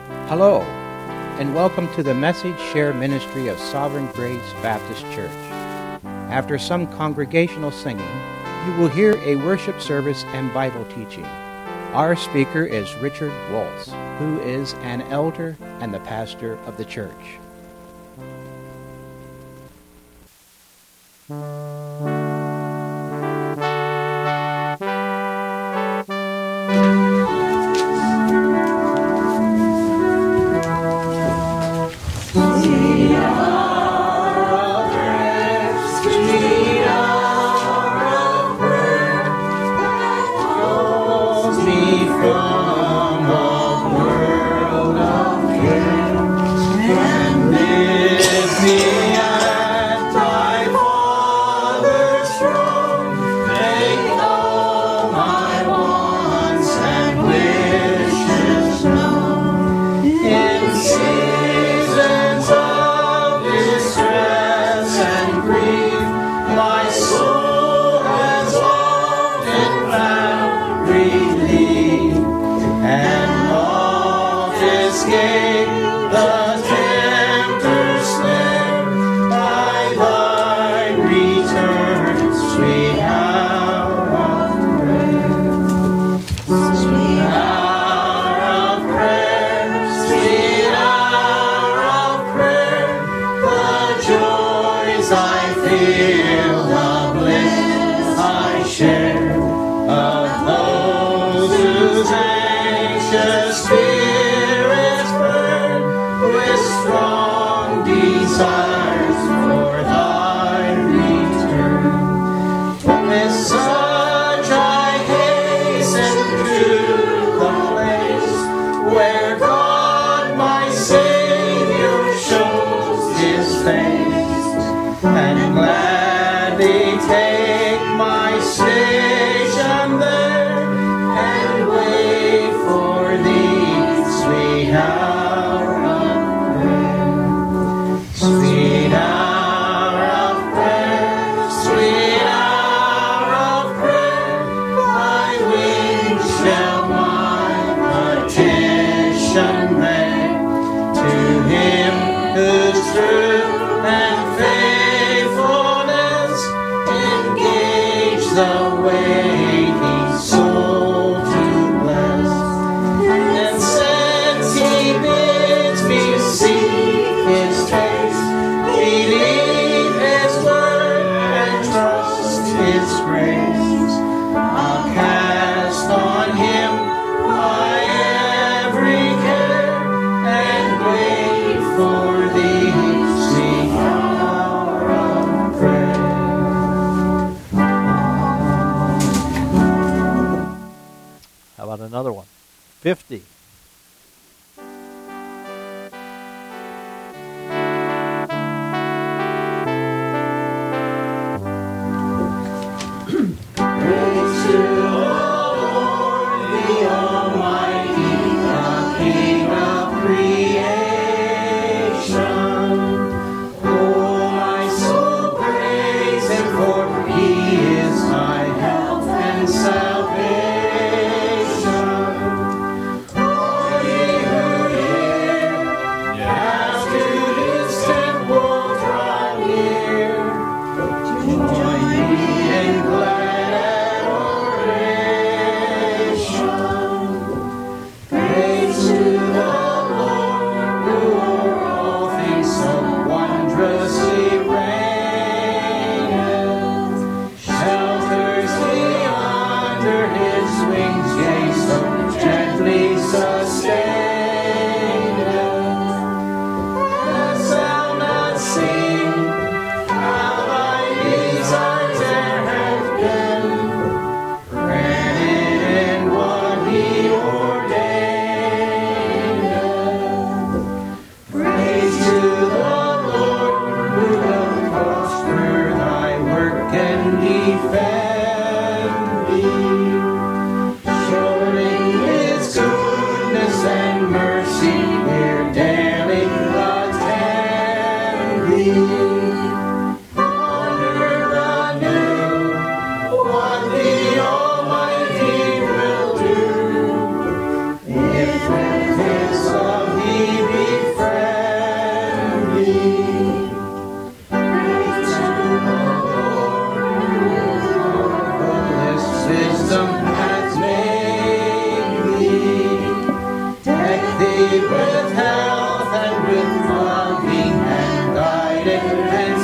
Hello, and welcome to the Message Share Ministry of Sovereign Grace Baptist Church. After some congregational singing, you will hear a worship service and Bible teaching. Our speaker is Richard Waltz, who is an elder and the pastor of the church. Another one. 50. Salvation. with health and with loving and guided and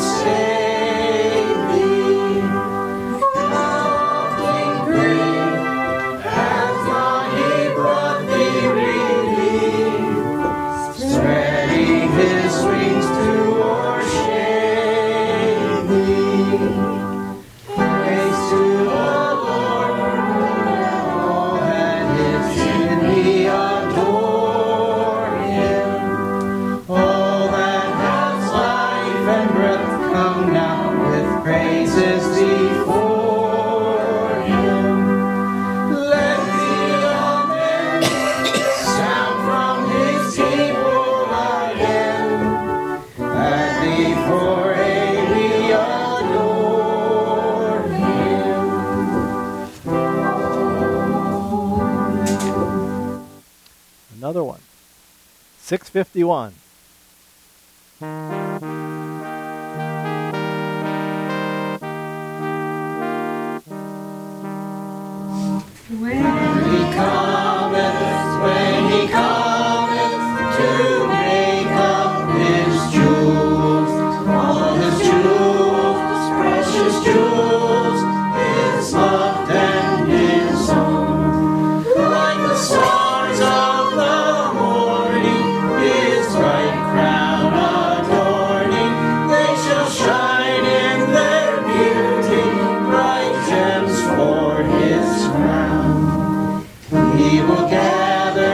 saving. Mountain great, hath not he brought thee relief, spreading his wings to o'ershade thee. Praise to the Lord, all that is in me adore him. All that has life and breath come now with praises before him. Let the amen sound from his people again, that before we adore him. Another one. 651. When he cometh to make up his jewels, all his jewels, precious jewels, his loved and his own. Like the stars of the morning, his bright crown adorning, they shall shine in their beauty, bright gems for his crown. He will gather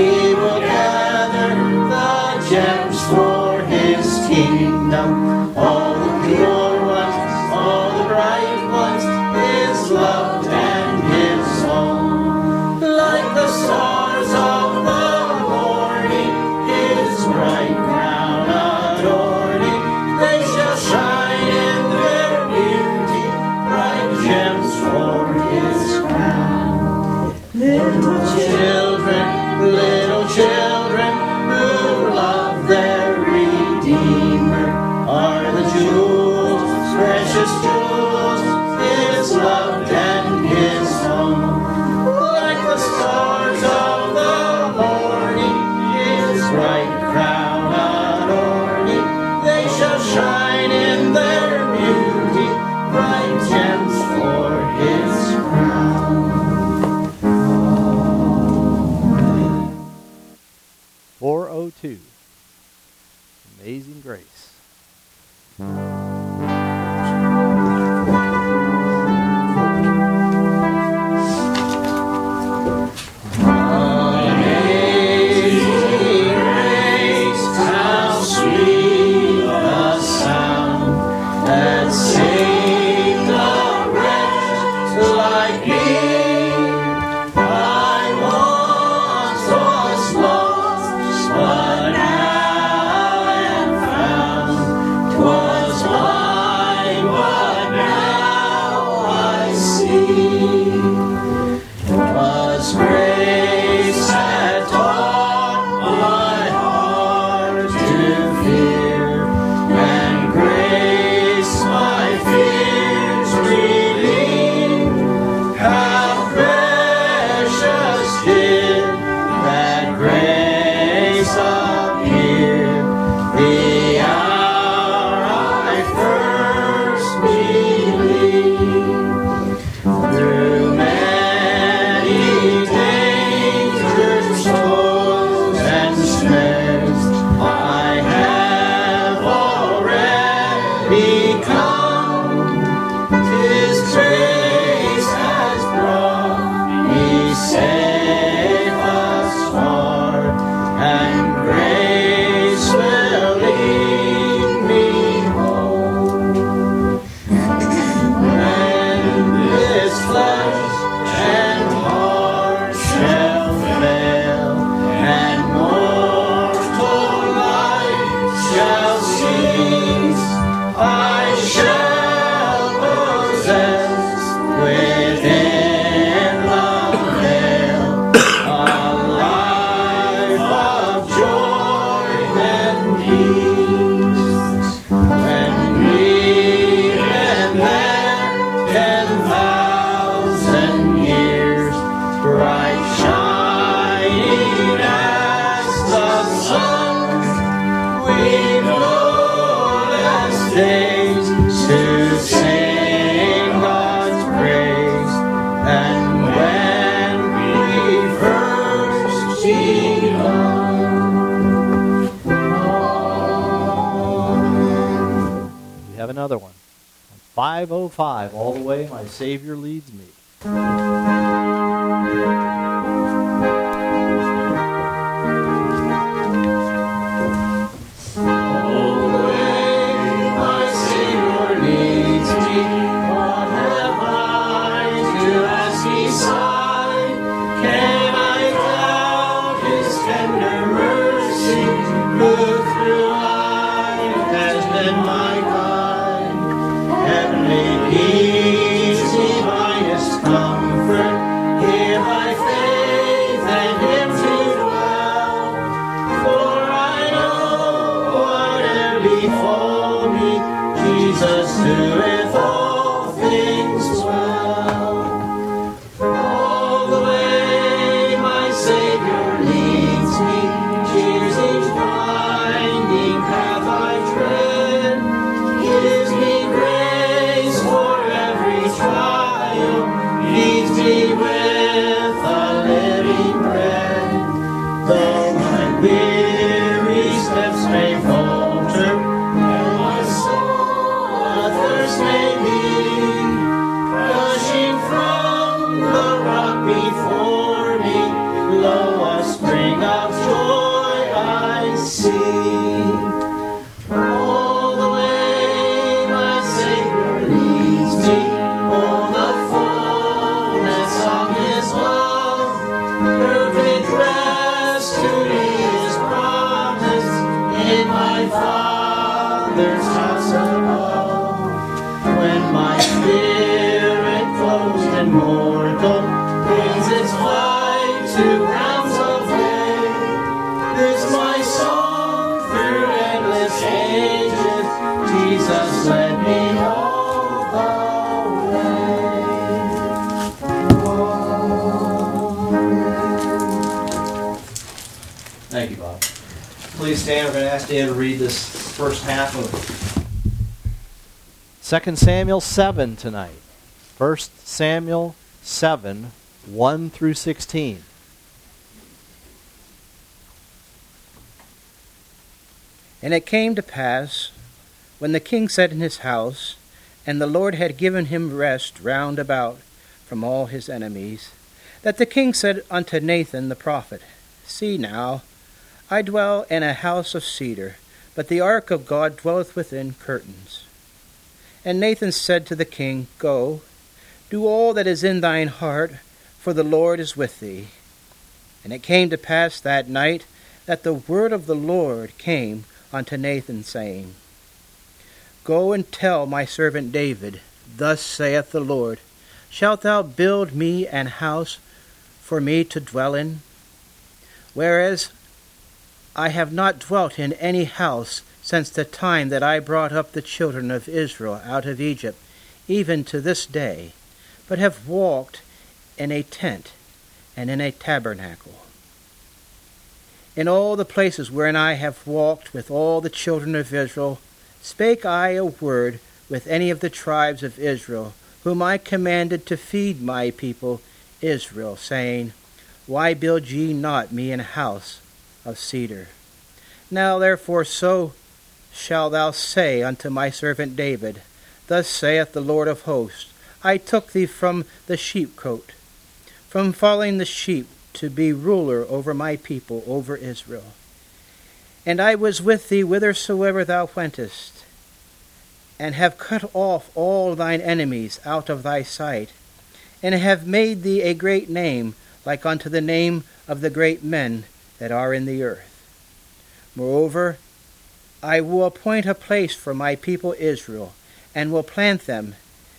the gems for his kingdom, all the pure ones, all the bright ones, his loved and his own. Like the stars of the morning, his bright crown adorning, they shall shine in their beauty, bright gems for his crown. Little children who love their Redeemer are the jewels, precious jewels, his loved and his own. Like the stars of the morning, his bright crown adorning, they shall shine in their beauty, bright gems for his crown. 402. Amazing Grace. Amazing grace, how sweet the sound that saved a wretch like me. I once was lost, but now am found. 'Twas blind, but now I see. 'Twas grace that taught my heart to fear, and grace my fears relieved. How precious did that grace appear, the hour I first believed. Through many dangers, toils, and snares, I have already come. 'Tis grace has brought me safe thus far, and grace will lead me home. When this flesh and heart shall fail, and mortal life shall cease, I shall possess within the veil a life of joy another one. 505, All the Way My Savior Leads Me. Thank you, Bob. Please stand. We're going to ask Dan to read this first half of 2 Samuel 7 tonight. 1 Samuel 7, 1 through 16. And it came to pass, when the king sat in his house, and the Lord had given him rest round about from all his enemies, that the king said unto Nathan the prophet, See now, I dwell in a house of cedar, but the ark of God dwelleth within curtains. And Nathan said to the king, Go, do all that is in thine heart, for the Lord is with thee. And it came to pass that night that the word of the Lord came unto Nathan, saying, Go and tell my servant David, Thus saith the Lord, Shalt thou build me an house for me to dwell in? Whereas I have not dwelt in any house since the time that I brought up the children of Israel out of Egypt, even to this day, but have walked in a tent and in a tabernacle. In all the places wherein I have walked with all the children of Israel, spake I a word with any of the tribes of Israel, whom I commanded to feed my people Israel, saying, Why build ye not me an house of cedar? Now therefore so shalt thou say unto my servant David, Thus saith the Lord of hosts, I took thee from the sheepcote, from following the sheep, to be ruler over my people, over Israel. And I was with thee whithersoever thou wentest, and have cut off all thine enemies out of thy sight, and have made thee a great name, like unto the name of the great men that are in the earth. Moreover, I will appoint a place for my people Israel, and will plant them,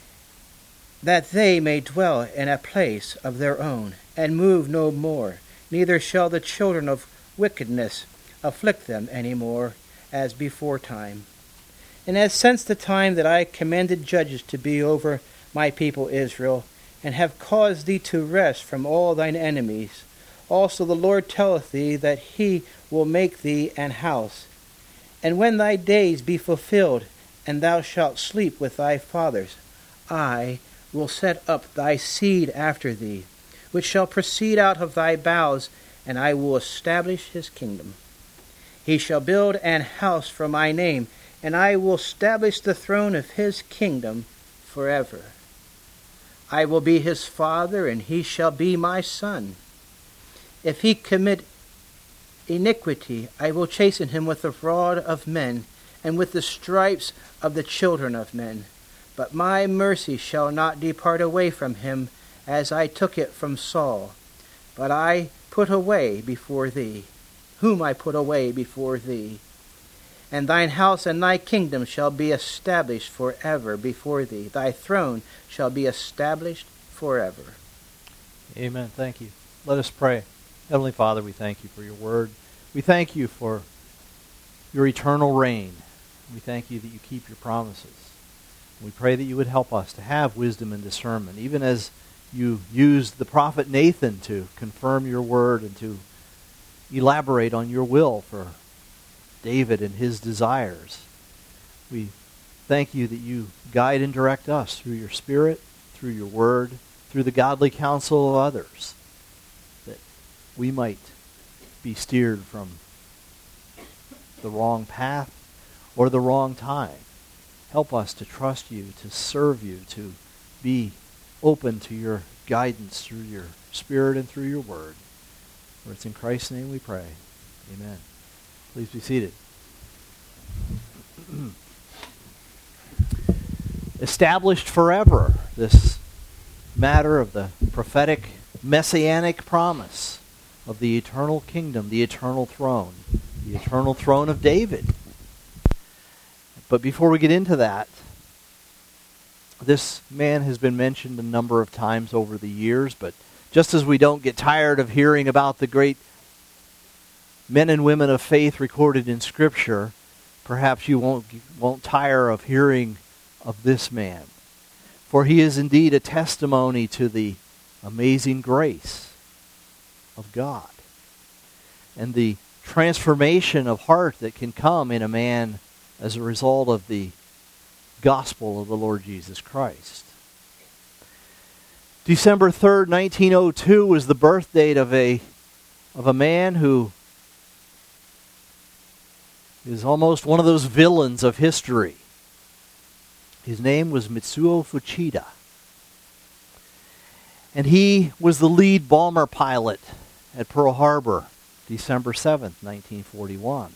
that they may dwell in a place of their own, and move no more, neither shall the children of wickedness afflict them any more, as before time. And as since the time that I commanded judges to be over my people Israel, and have caused thee to rest from all thine enemies, also the Lord telleth thee that he will make thee an house. And when thy days be fulfilled, and thou shalt sleep with thy fathers, I will set up thy seed after thee, which shall proceed out of thy bowels, and I will establish his kingdom. He shall build an house for my name, and I will establish the throne of his kingdom forever. I will be his father, and he shall be my son. If he commit iniquity, I will chasten him with the rod of men, and with the stripes of the children of men. But my mercy shall not depart away from him, as I took it from Saul. But I put away before thee, whom I put away before thee. And thine house and thy kingdom shall be established forever before thee. Thy throne shall be established forever. Amen. Thank you. Let us pray. Heavenly Father, we thank you for your word. We thank you for your eternal reign. We thank you that you keep your promises. We pray that you would help us to have wisdom and discernment, even as you used the prophet Nathan to confirm your word and to elaborate on your will for David and his desires. We thank you that you guide and direct us through your Spirit, through your word, through the godly counsel of others, that we might be steered from the wrong path or the wrong time. Help us to trust you, to serve you, to be open to your guidance through your Spirit and through your word. For it's in Christ's name we pray. Amen. Please be seated. Established forever, this matter of the prophetic messianic promise of the eternal kingdom, the eternal throne of David. But before we get into that, this man has been mentioned a number of times over the years, but just as we don't get tired of hearing about the great men and women of faith recorded in Scripture, perhaps you won't tire of hearing of this man. For he is indeed a testimony to the amazing grace of God and the transformation of heart that can come in a man as a result of the gospel of the Lord Jesus Christ. December 3rd, 1902 was the birth date of a man who is almost one of those villains of history. His name was Mitsuo Fuchida. And he was the lead bomber pilot at Pearl Harbor, December 7th, 1941.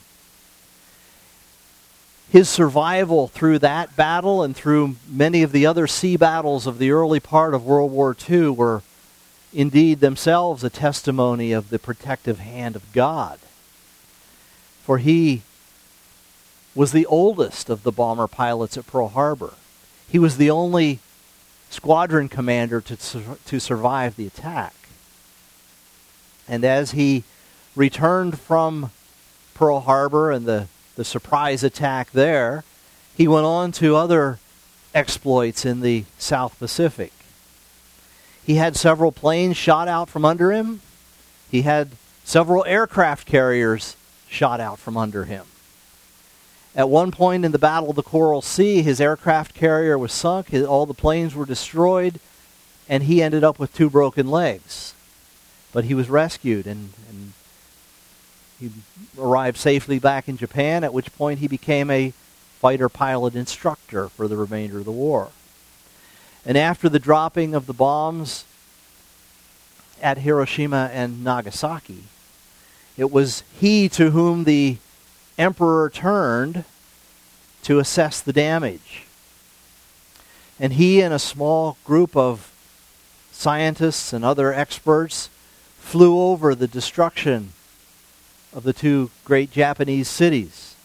His survival through that battle and through many of the other sea battles of the early part of World War II were indeed themselves a testimony of the protective hand of God. For he was the oldest of the bomber pilots at Pearl Harbor. He was the only squadron commander to survive the attack. And as he returned from Pearl Harbor and the surprise attack there, he went on to other exploits in the South Pacific. He had several planes shot out from under him. He had several aircraft carriers shot out from under him. At one point in the Battle of the Coral Sea, his aircraft carrier was sunk, all the planes were destroyed, and he ended up with 2 broken legs. But he was rescued, and he arrived safely back in Japan, at which point he became a fighter pilot instructor for the remainder of the war. And after the dropping of the bombs at Hiroshima and Nagasaki, it was he to whom the emperor turned to assess the damage. And he and a small group of scientists and other experts flew over the destruction of the 2 great Japanese cities.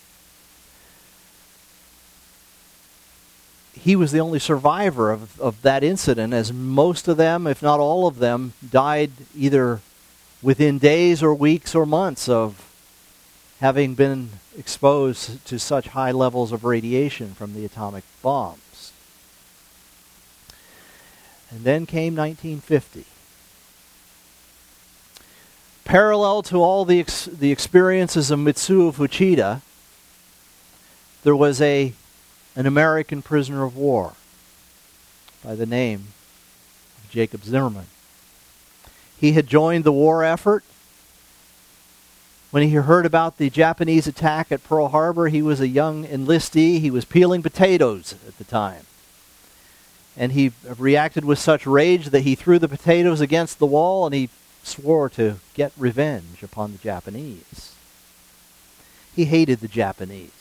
He was the only survivor of that incident, as most of them, if not all of them, died either within days or weeks or months of having been exposed to such high levels of radiation from the atomic bombs. And then came 1950. Parallel to all the experiences of Mitsuo Fuchida, there was an American prisoner of war by the name of Jacob Zimmerman. He had joined the war effort When he heard about the Japanese attack at Pearl Harbor, he was a young enlistee. He was peeling potatoes at the time. And he reacted with such rage that he threw the potatoes against the wall and he swore to get revenge upon the Japanese. He hated the Japanese.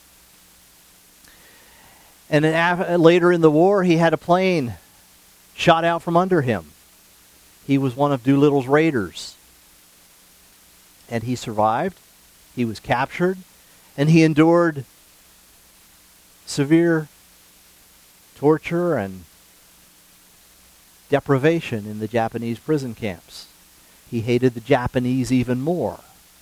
And then later in the war, he had a plane shot out from under him. He was one of Doolittle's raiders. And he survived. He was captured. And he endured severe torture and deprivation in the Japanese prison camps. He hated the Japanese even more.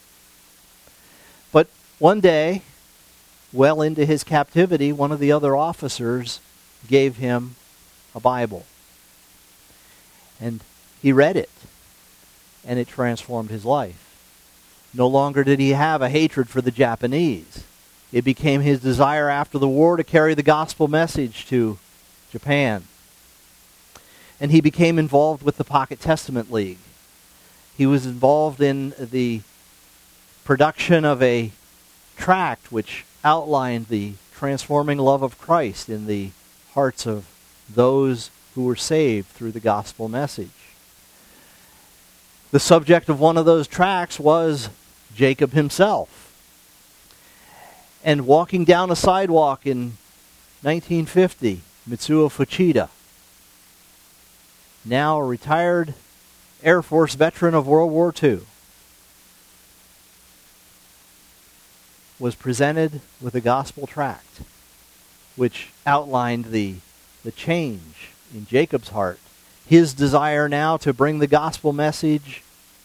But one day, well into his captivity, one of the other officers gave him a Bible. And he read it, and it transformed his life. No longer did he have a hatred for the Japanese. It became his desire after the war to carry the gospel message to Japan. And he became involved with the Pocket Testament League. He was involved in the production of a tract which outlined the transforming love of Christ in the hearts of those who were saved through the gospel message. The subject of one of those tracts was Jacob himself. And walking down a sidewalk in 1950, Mitsuo Fuchida, now a retired Air Force veteran of World War II, was presented with a gospel tract which outlined the change in Jacob's heart, his desire now to bring the gospel message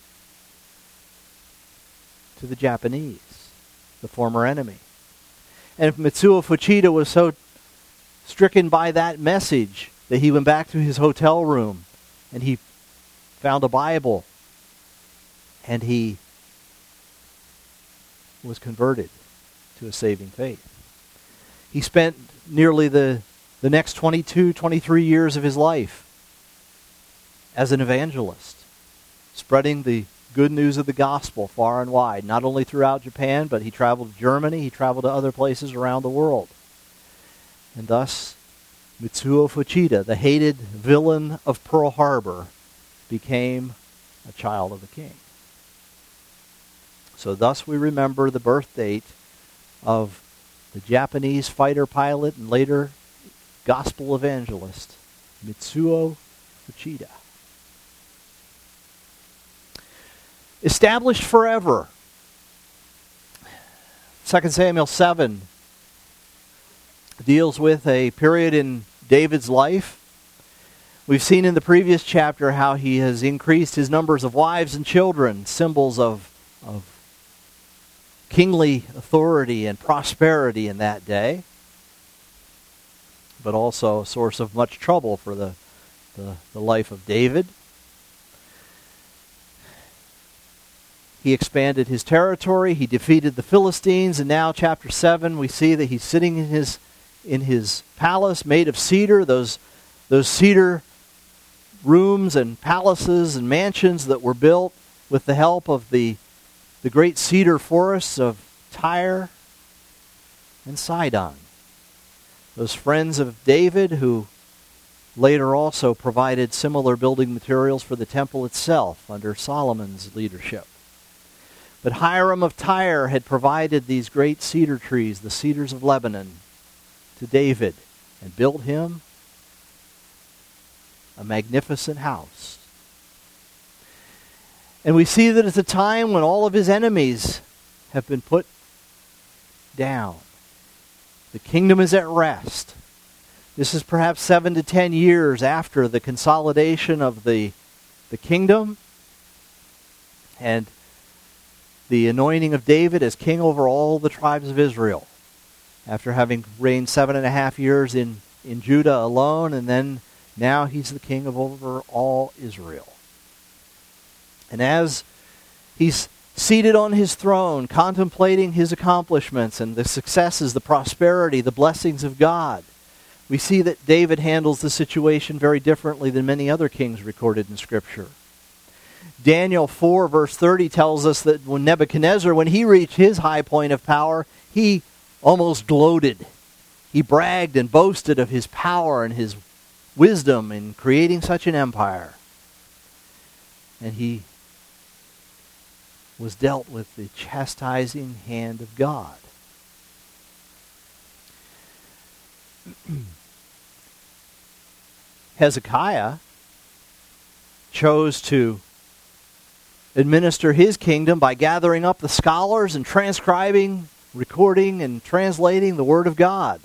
to the Japanese, the former enemy. And Mitsuo Fuchida was so stricken by that message that he went back to his hotel room and he found a Bible and he was converted to a saving faith. He spent nearly the next 22, 23 years of his life as an evangelist, spreading the good news of the gospel far and wide, not only throughout Japan, but he traveled to Germany, he traveled to other places around the world. And thus, Mitsuo Fuchida, the hated villain of Pearl Harbor, became a child of the king. So thus we remember the birth date of the Japanese fighter pilot and later gospel evangelist, Mitsuo Fuchida. Established forever. 2 Samuel 7 deals with a period in David's life. We've seen in the previous chapter how he has increased his numbers of wives and children, symbols of kingly authority and prosperity in that day, but also a source of much trouble for the life of David. He expanded his territory, he defeated the Philistines, and now chapter 7 we see that he's sitting in his palace made of cedar, those cedar rooms and palaces and mansions that were built with the help of the great cedar forests of Tyre and Sidon. Those friends of David who later also provided similar building materials for the temple itself under Solomon's leadership. But Hiram of Tyre had provided these great cedar trees, the cedars of Lebanon, to David and built him a magnificent house. And we see that it's a time when all of his enemies have been put down. The kingdom is at rest. This is perhaps 7 to 10 years after the consolidation of the kingdom and the anointing of David as king over all the tribes of Israel, after having reigned 7.5 years in Judah alone, and then now he's the king of over all Israel. And as he's seated on his throne, contemplating his accomplishments and the successes, the prosperity, the blessings of God, we see that David handles the situation very differently than many other kings recorded in Scripture. Daniel 4 verse 30 tells us that when Nebuchadnezzar, when he reached his high point of power, he almost gloated. He bragged and boasted of his power and his wisdom in creating such an empire. And he was dealt with the chastising hand of God. Hezekiah chose to administer his kingdom by gathering up the scholars and transcribing, recording, and translating the Word of God.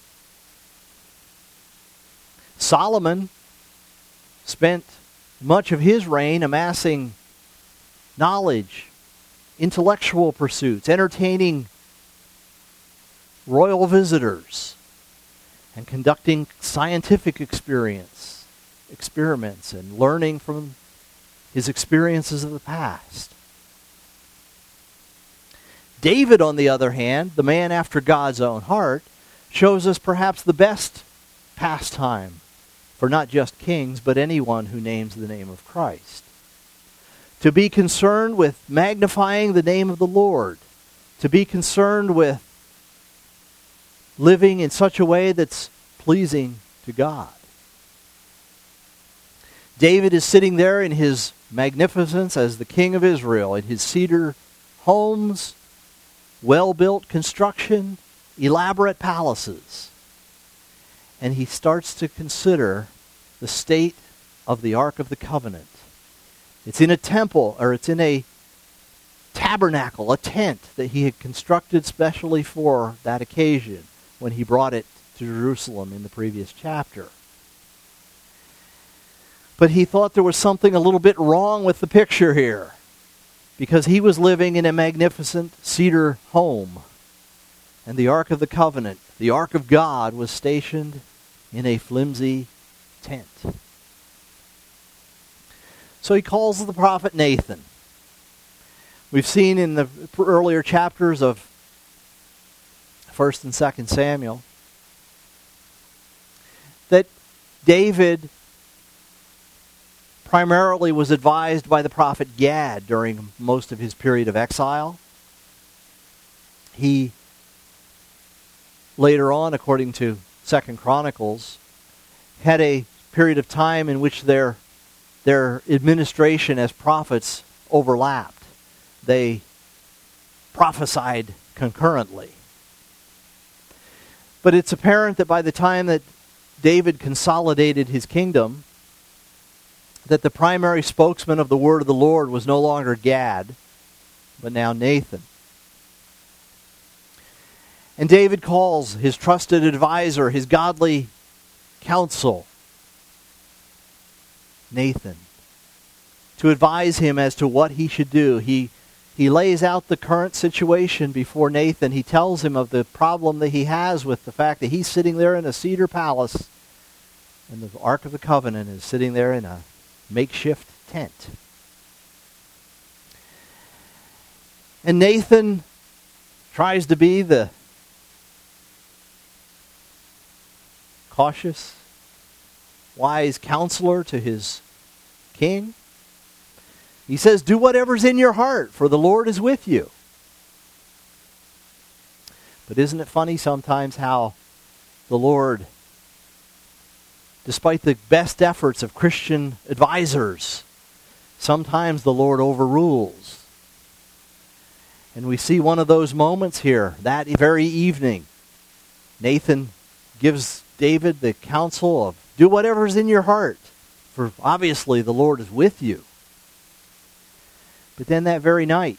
Solomon spent much of his reign amassing knowledge, intellectual pursuits, entertaining royal visitors, and conducting scientific experiments and learning from his experiences of the past. David, on the other hand, the man after God's own heart, shows us perhaps the best pastime for not just kings, but anyone who names the name of Christ. To be concerned with magnifying the name of the Lord, to be concerned with living in such a way that's pleasing to God. David is sitting there in his magnificence as the king of Israel, in his cedar homes, well-built construction, elaborate palaces. And he starts to consider the state of the Ark of the Covenant. It's in a temple, or it's in a tabernacle, a tent that he had constructed specially for that occasion when he brought it to Jerusalem in the previous chapter. But he thought there was something a little bit wrong with the picture here, because he was living in a magnificent cedar home, and the Ark of the Covenant, the Ark of God, was stationed in a flimsy tent. So he calls the prophet Nathan. We've seen in the earlier chapters of 1st and 2nd Samuel that David primarily was advised by the prophet Gad during most of his period of exile. He, later on, according to 2nd Chronicles, had a period of time in which their administration as prophets overlapped. They prophesied concurrently. But it's apparent that by the time that David consolidated his kingdom, that the primary spokesman of the word of the Lord was no longer Gad, but now Nathan. And David calls his trusted advisor, his godly counsel, Nathan, to advise him as to what he should do. He lays out the current situation before Nathan. He tells him of the problem that he has with the fact that he's sitting there in a cedar palace and the Ark of the Covenant is sitting there in a makeshift tent. And Nathan tries to be the cautious, wise counselor to his king. He says, do whatever's in your heart, for the Lord is with you. But isn't it funny sometimes how the Lord, despite the best efforts of Christian advisors, sometimes the Lord overrules. And we see one of those moments here. That very evening, Nathan gives David the counsel of, do whatever's in your heart, for obviously the Lord is with you. But then that very night,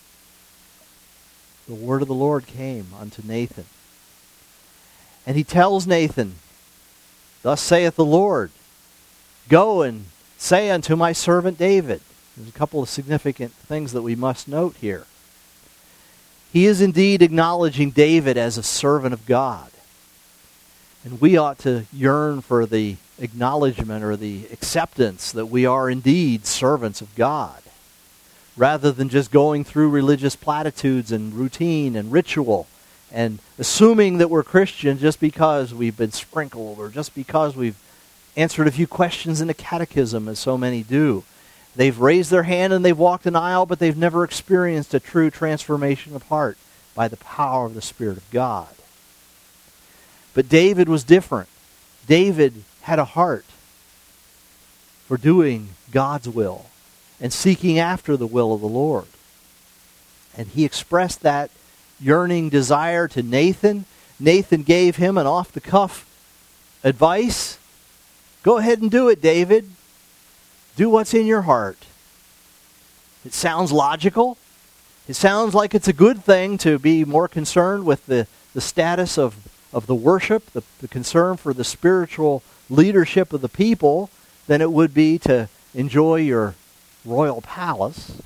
the word of the Lord came unto Nathan. And he tells Nathan, thus saith the Lord, go and say unto my servant David. There's a couple of significant things that we must note here. He is indeed acknowledging David as a servant of God. And we ought to yearn for the acknowledgement or the acceptance that we are indeed servants of God, rather than just going through religious platitudes and routine and ritual and assuming that we're Christian just because we've been sprinkled or just because we've answered a few questions in the catechism, as so many do. They've raised their hand and they've walked an aisle, but they've never experienced a true transformation of heart by the power of the Spirit of God. But David was different. David had a heart for doing God's will and seeking after the will of the Lord. And he expressed that yearning desire to Nathan. Nathan gave him an off-the-cuff advice. Go ahead and do it, David. Do what's in your heart. It sounds logical. It sounds like it's a good thing to be more concerned with the status of the worship, the concern for the spiritual leadership of the people, than it would be to enjoy your royal palace.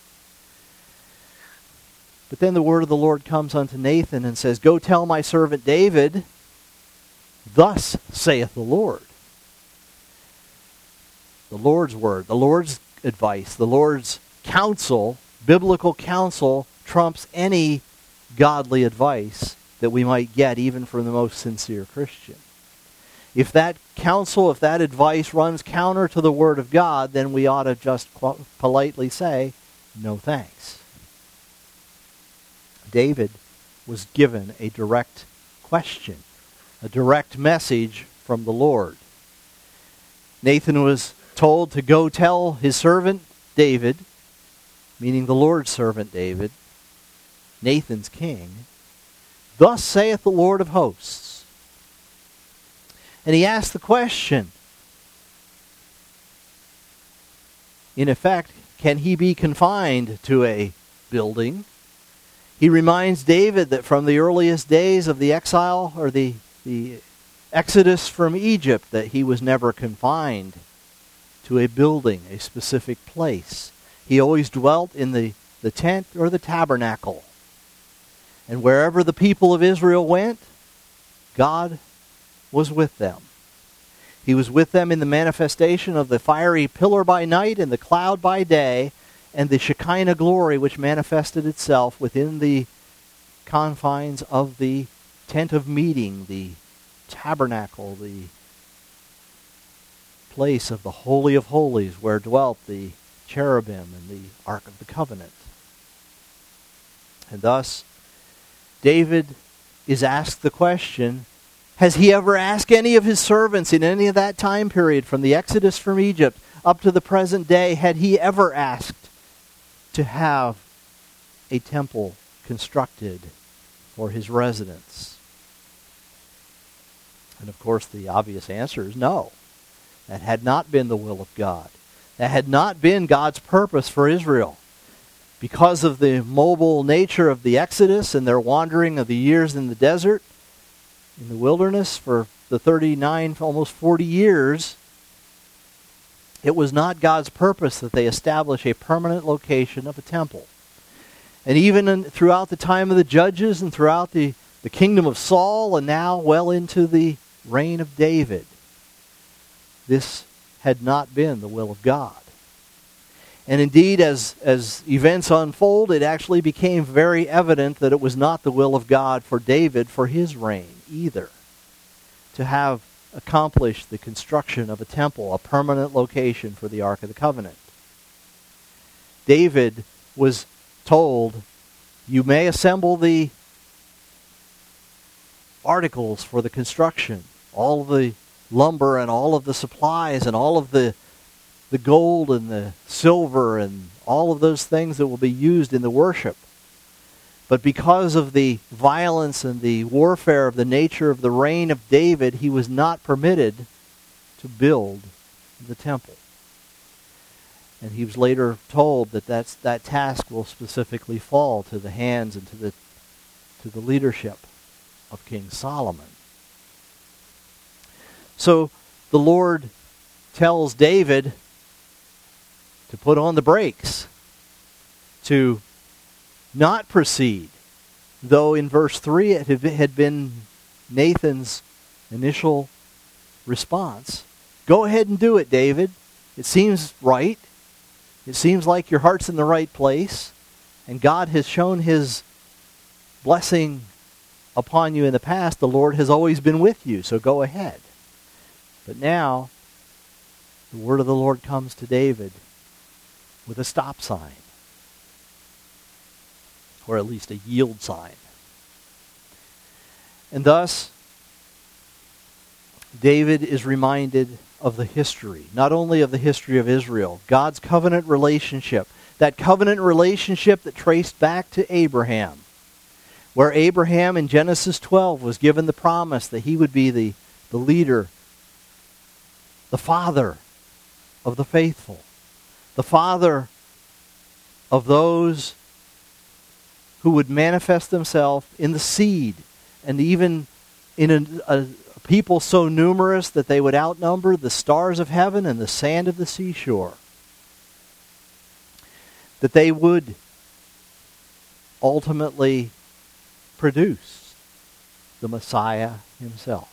But then the word of the Lord comes unto Nathan and says, Go tell my servant David, thus saith the Lord. The Lord's word, the Lord's advice, the Lord's counsel, biblical counsel, trumps any godly advice that we might get even from the most sincere Christian. If that counsel, if that advice runs counter to the Word of God, then we ought to just politely say, no thanks. David was given a direct question, a direct message from the Lord. Nathan was told to go tell his servant David, meaning the Lord's servant David, Nathan's king, thus saith the Lord of hosts. And he asked the question, in effect, can he be confined to a building? He reminds David that from the earliest days of the exile, or the exodus from Egypt, that he was never confined to a building, a specific place. He always dwelt in the tent or the tabernacle. And wherever the people of Israel went, God was with them. He was with them in the manifestation of the fiery pillar by night and the cloud by day, and the Shekinah glory which manifested itself within the confines of the tent of meeting, the tabernacle, the place of the Holy of Holies where dwelt the cherubim and the Ark of the Covenant. And thus, David is asked the question, has he ever asked any of his servants in any of that time period, from the Exodus from Egypt up to the present day, had he ever asked to have a temple constructed for his residence? And of course the obvious answer is no. That had not been the will of God. That had not been God's purpose for Israel. Because of the mobile nature of the Exodus and their wandering of the years in the desert, in the wilderness for the 39, almost 40 years, it was not God's purpose that they establish a permanent location of a temple. And even throughout the time of the judges and throughout the kingdom of Saul and now well into the reign of David, this had not been the will of God. And indeed, as events unfold, it actually became very evident that it was not the will of God for David for his reign either, to have accomplished the construction of a temple, a permanent location for the Ark of the Covenant. David was told, you may assemble the articles for the construction, all of the lumber and all of the supplies and all of the gold and the silver and all of those things that will be used in the worship. But because of the violence and the warfare of the nature of the reign of David, he was not permitted to build the temple. And he was later told that that task will specifically fall to the hands and to the leadership of King Solomon. So the Lord tells David to put on the brakes, to not proceed, though in verse 3 it had been Nathan's initial response. Go ahead and do it, David. It seems right. It seems like your heart's in the right place, and God has shown his blessing upon you in the past. The Lord has always been with you, so go ahead. But now, the word of the Lord comes to David. with a stop sign, or at least a yield sign. And thus, David is reminded of the history, not only of the history of Israel, God's covenant relationship, that covenant relationship that traced back to Abraham, where Abraham in Genesis 12 was given the promise that he would be the leader, the father of the faithful, the father of those who would manifest themselves in the seed, and even in a people so numerous that they would outnumber the stars of heaven and the sand of the seashore. That they would ultimately produce the Messiah himself.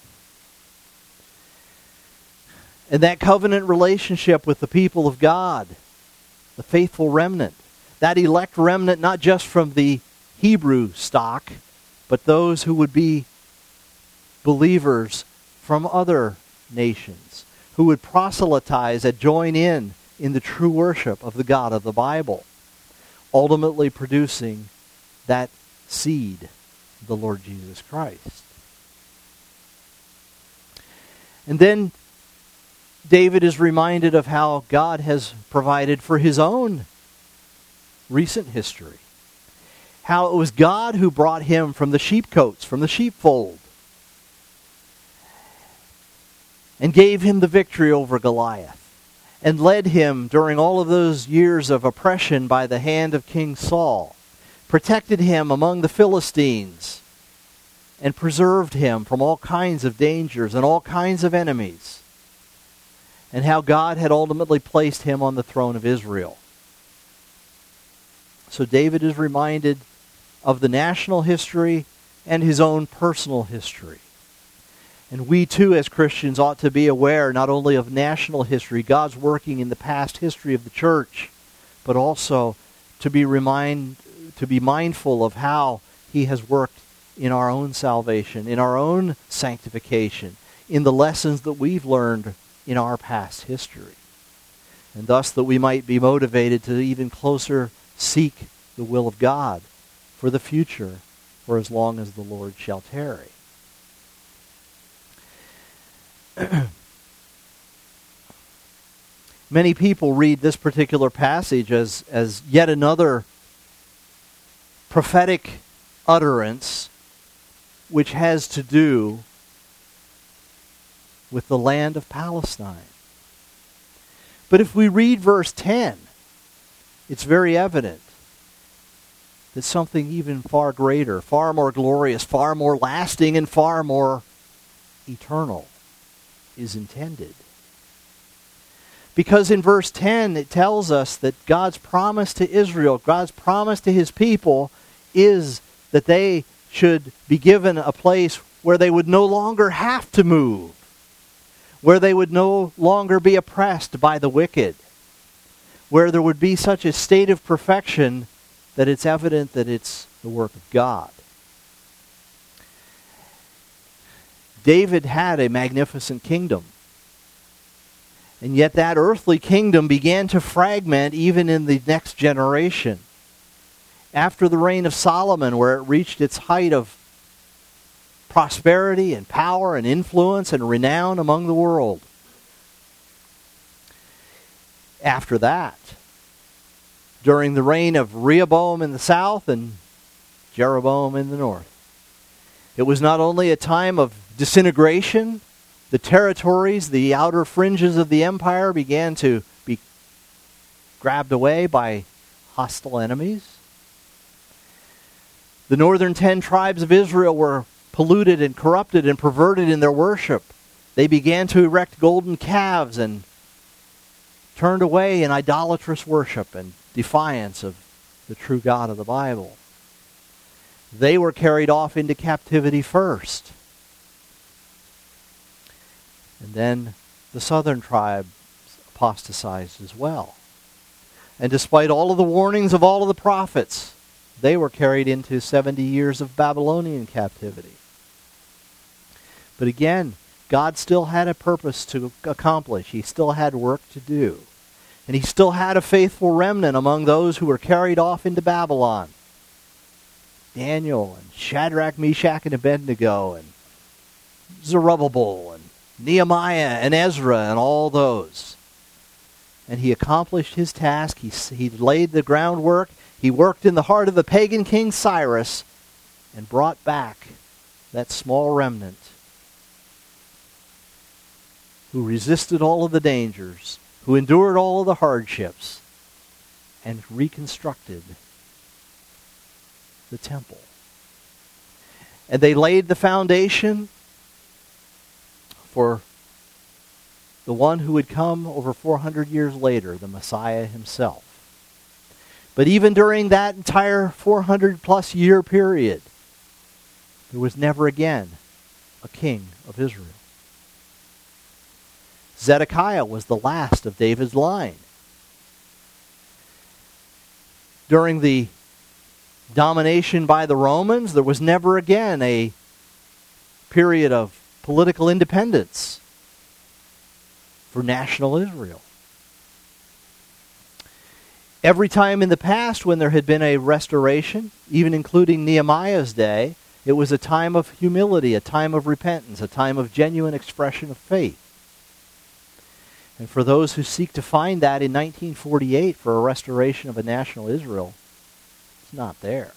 And that covenant relationship with the people of God, the faithful remnant, that elect remnant not just from the Hebrew stock, but those who would be believers from other nations, who would proselytize and join in the true worship of the God of the Bible, ultimately producing that seed, the Lord Jesus Christ. And then David is reminded of how God has provided for his own recent history. How it was God who brought him from the sheepcotes, from the sheepfold, and gave him the victory over Goliath, and led him during all of those years of oppression by the hand of King Saul, protected him among the Philistines, and preserved him from all kinds of dangers and all kinds of enemies, and how God had ultimately placed him on the throne of Israel. So David is reminded of the national history and his own personal history. And we too as Christians ought to be aware not only of national history, God's working in the past history of the church, but also to be mindful of how he has worked in our own salvation, in our own sanctification, in the lessons that we've learned in our past history. And thus that we might be motivated to even closer seek the will of God for the future, for as long as the Lord shall tarry. Many people read this particular passage as yet another prophetic utterance which has to do with the land of Palestine. But if we read verse 10, it's very evident that something even far greater, far more glorious, far more lasting, and far more eternal is intended. Because in verse 10 it tells us that God's promise to Israel, God's promise to his people, is that they should be given a place where they would no longer have to move, where they would no longer be oppressed by the wicked, where there would be such a state of perfection that it's evident that it's the work of God. David had a magnificent kingdom. And yet that earthly kingdom began to fragment even in the next generation. After the reign of Solomon, where it reached its height of prosperity and power and influence and renown among the world. After that, during the reign of Rehoboam in the south and Jeroboam in the north, it was not only a time of disintegration. The territories, the outer fringes of the empire began to be grabbed away by hostile enemies. The northern 10 tribes of Israel were polluted and corrupted and perverted in their worship. They began to erect golden calves and turned away in idolatrous worship and defiance of the true God of the Bible. They were carried off into captivity first. And then the southern tribes apostatized as well. And despite all of the warnings of all of the prophets, they were carried into 70 years of Babylonian captivity. But again, God still had a purpose to accomplish. He still had work to do. And he still had a faithful remnant among those who were carried off into Babylon. Daniel and Shadrach, Meshach, and Abednego, and Zerubbabel, and Nehemiah, and Ezra, and all those. And he accomplished his task. He laid the groundwork. He worked in the heart of the pagan king Cyrus and brought back that small remnant who resisted all of the dangers, who endured all of the hardships, and reconstructed the temple. And they laid the foundation for the one who would come over 400 years later, the Messiah himself. But even during that entire 400-plus year period, there was never again a king of Israel. Zedekiah was the last of David's line. During the domination by the Romans, there was never again a period of political independence for national Israel. Every time in the past when there had been a restoration, even including Nehemiah's day, it was a time of humility, a time of repentance, a time of genuine expression of faith. And for those who seek to find that in 1948 for a restoration of a national Israel, it's not there.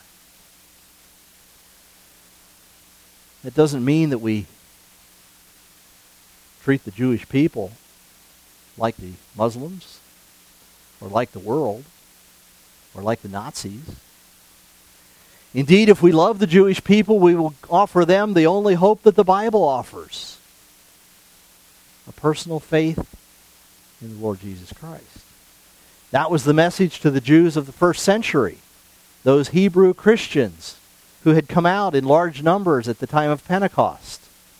That doesn't mean that we treat the Jewish people like the Muslims, or like the world, or like the Nazis. Indeed, if we love the Jewish people, we will offer them the only hope that the Bible offers: a personal faith in the Lord Jesus Christ. That was the message to the Jews of the first century, those Hebrew Christians who had come out in large numbers at the time of Pentecost,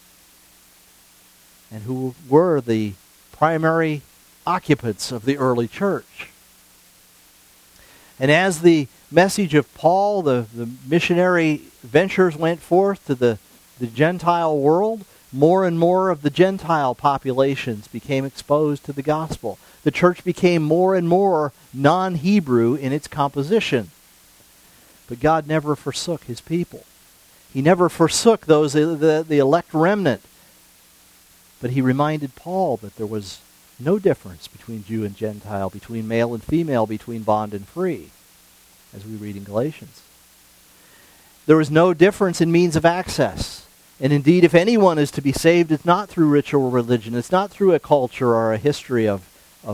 and who were the primary occupants of the early church. And as the message of Paul, the missionary ventures went forth to the Gentile world, more and more of the Gentile populations became exposed to the gospel. The church became more and more non-Hebrew in its composition. But God never forsook his people. He never forsook those, the elect remnant. But he reminded Paul that there was no difference between Jew and Gentile, between male and female, between bond and free, as we read in Galatians. There was no difference in means of access. And indeed, if anyone is to be saved, it's not through ritual religion. It's not through a culture or a history of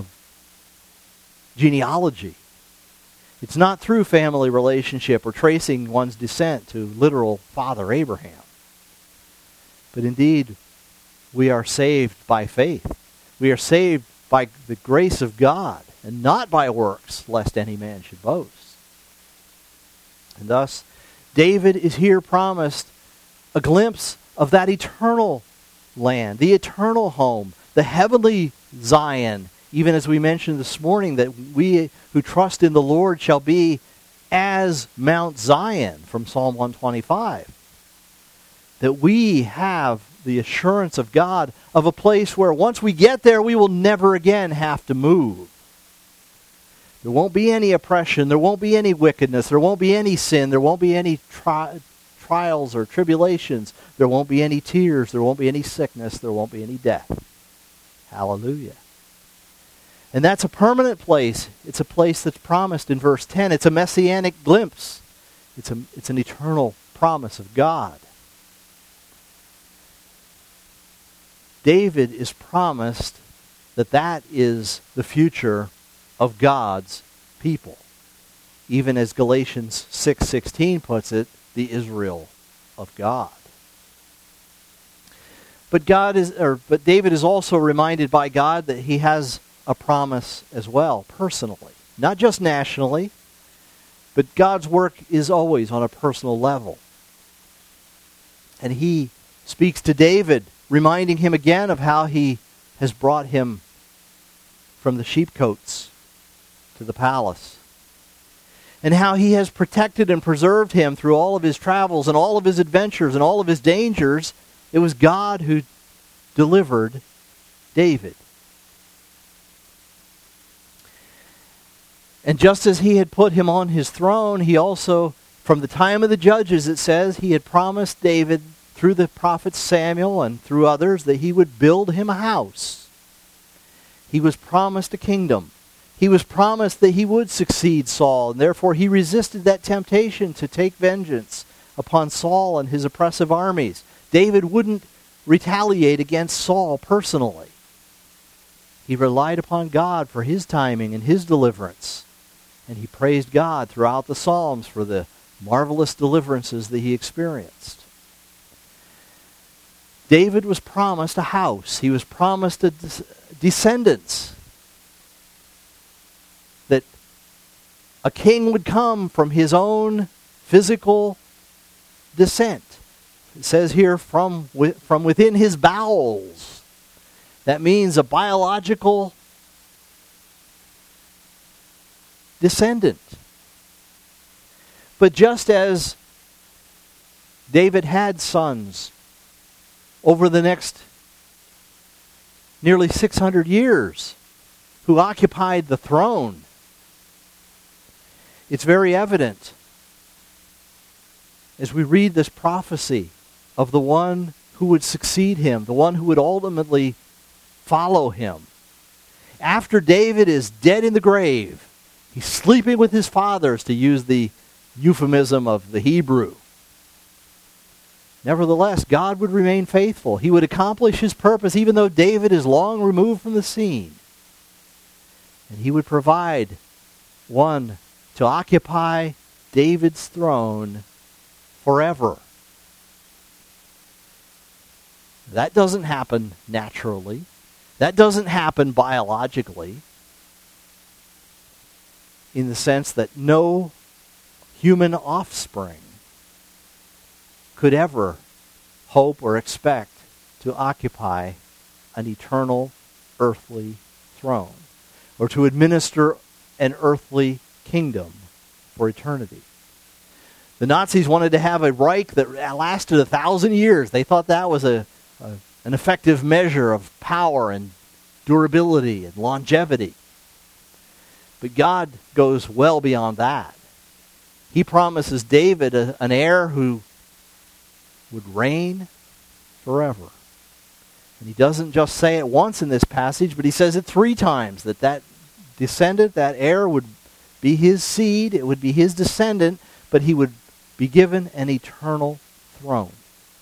genealogy. It's not through family relationship or tracing one's descent to literal Father Abraham. But indeed, we are saved by faith. We are saved by the grace of God, and not by works, lest any man should boast. And thus, David is here promised a glimpse of that eternal land, the eternal home, the heavenly Zion, even as we mentioned this morning, that we who trust in the Lord shall be as Mount Zion from Psalm 125. That we have the assurance of God of a place where once we get there, we will never again have to move. There won't be any oppression. There won't be any wickedness. There won't be any sin. There won't be any trials or tribulations. There won't be any tears. There won't be any sickness. There won't be any death. Hallelujah. And that's a permanent place. It's a place that's promised in verse 10. It's a messianic glimpse. It's an eternal promise of God. David is promised that is the future of God's people. Even as Galatians 6:16 puts it, the Israel of God. But David is also reminded by God that he has a promise as well, personally. Not just nationally, but God's work is always on a personal level. And he speaks to David, reminding him again of how he has brought him from the sheepcotes to the palace, and how he has protected and preserved him through all of his travels and all of his adventures and all of his dangers. It was God who delivered David. And just as he had put him on his throne, he also, from the time of the judges, it says, he had promised David through the prophet Samuel and through others that he would build him a house. He was promised a kingdom. He was promised that he would succeed Saul, and therefore he resisted that temptation to take vengeance upon Saul and his oppressive armies. David wouldn't retaliate against Saul personally. He relied upon God for his timing and his deliverance. And he praised God throughout the Psalms for the marvelous deliverances that he experienced. David was promised a house. He was promised descendants. That a king would come from his own physical descent. It says here, from within his bowels. That means a biological descendant. But just as David had sons over the next nearly 600 years who occupied the throne, it's very evident as we read this prophecy of the one who would succeed him, the one who would ultimately follow him. After David is dead in the grave, he's sleeping with his fathers, to use the euphemism of the Hebrew. Nevertheless, God would remain faithful. He would accomplish his purpose even though David is long removed from the scene. And he would provide one to occupy David's throne forever. That doesn't happen naturally. That doesn't happen biologically, in the sense that no human offspring could ever hope or expect to occupy an eternal earthly throne or to administer an earthly kingdom for eternity. The Nazis wanted to have a Reich that lasted 1,000 years. They thought that was an effective measure of power and durability and longevity. But God goes well beyond that. He promises David an heir who would reign forever. And he doesn't just say it once in this passage, but he says it 3 times, that descendant, that heir, would be his seed, it would be his descendant, but he would be given an eternal throne.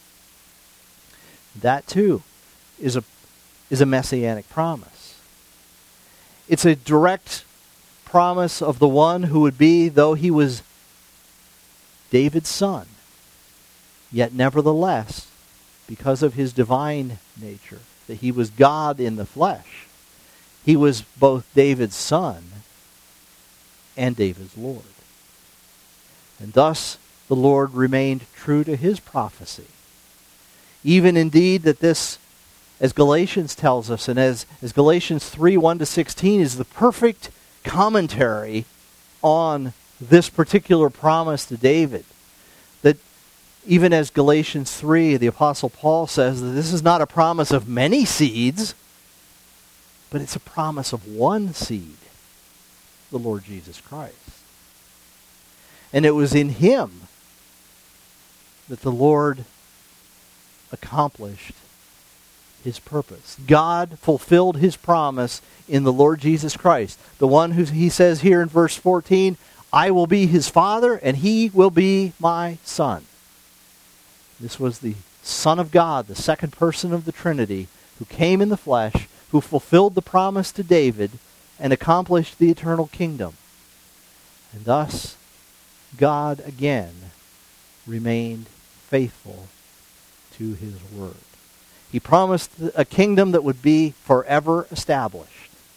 That too is a messianic promise. It's a direct promise of the one who would be, though he was David's son, yet nevertheless, because of his divine nature, that he was God in the flesh, he was both David's son and David's Lord. And thus the Lord remained true to his prophecy. Even indeed that this, as Galatians tells us, and as Galatians 3:1-16 is the perfect commentary on this particular promise to David, that even as Galatians 3, the Apostle Paul says that this is not a promise of many seeds, but it's a promise of one seed, the Lord Jesus Christ. And it was in him that the Lord accomplished his purpose. God fulfilled his promise in the Lord Jesus Christ. The one who he says here in verse 14, I will be his father and he will be my son. This was the Son of God, the second person of the Trinity, who came in the flesh, who fulfilled the promise to David and accomplished the eternal kingdom. And thus, God again remained faithful to his word. He promised a kingdom that would be forever established.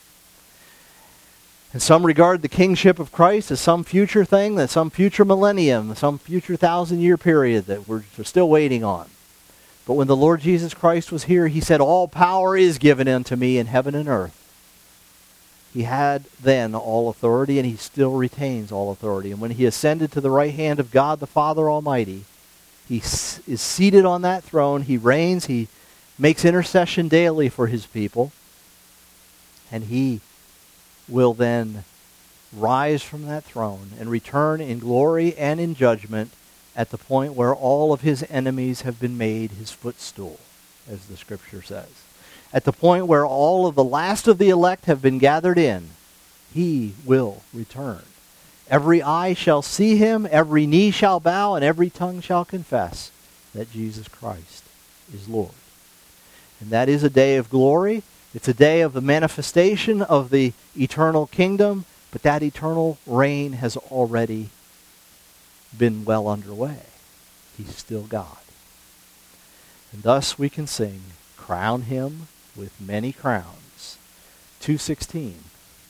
And some regard the kingship of Christ as some future thing, that some future millennium, some future 1,000-year period that we're still waiting on. But when the Lord Jesus Christ was here, he said, all power is given unto me in heaven and earth. He had then all authority, and he still retains all authority. And when he ascended to the right hand of God the Father Almighty, he is seated on that throne. He reigns. He makes intercession daily for his people. And he will then rise from that throne and return in glory and in judgment at the point where all of his enemies have been made his footstool, as the Scripture says. At the point where all of the last of the elect have been gathered in, he will return. Every eye shall see him, every knee shall bow, and every tongue shall confess that Jesus Christ is Lord. And that is a day of glory. It's a day of the manifestation of the eternal kingdom, but that eternal reign has already been well underway. He's still God. And thus we can sing, "Crown him with many crowns." 2:16.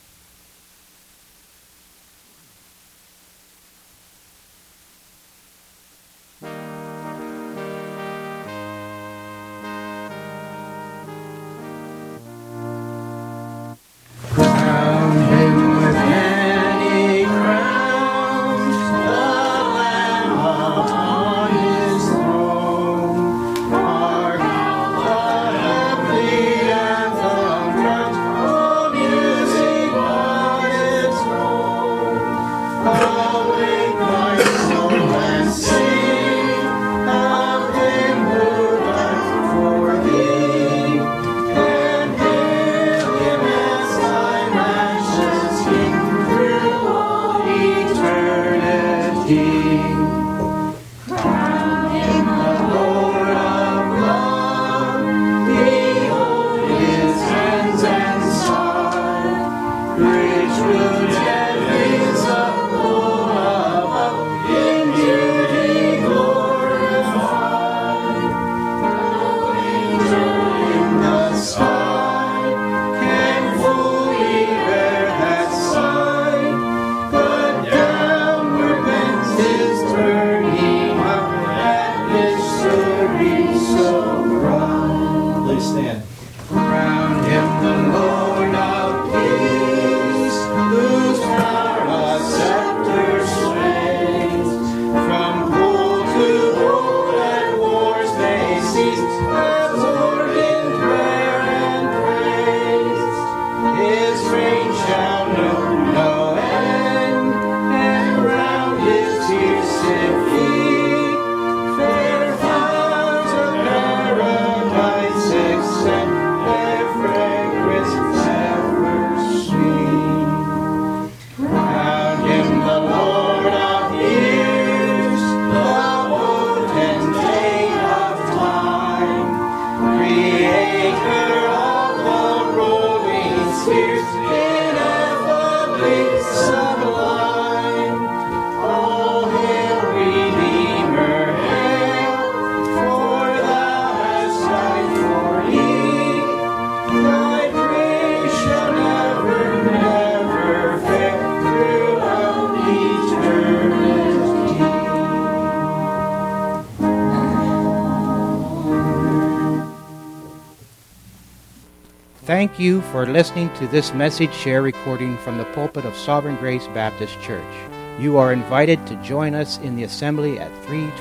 Thank you for listening to this message share recording from the pulpit of Sovereign Grace Baptist Church. You are invited to join us in the assembly at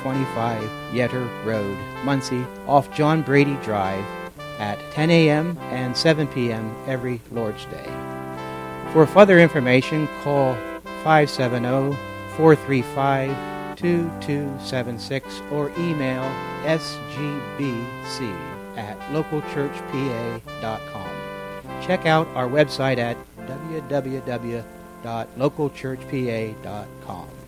325 Yetter Road, Muncie, off John Brady Drive at 10 a.m. and 7 p.m. every Lord's Day. For further information, call 570-435-2276 or email sgbc@localchurchpa.com. Check out our website at www.localchurchpa.com.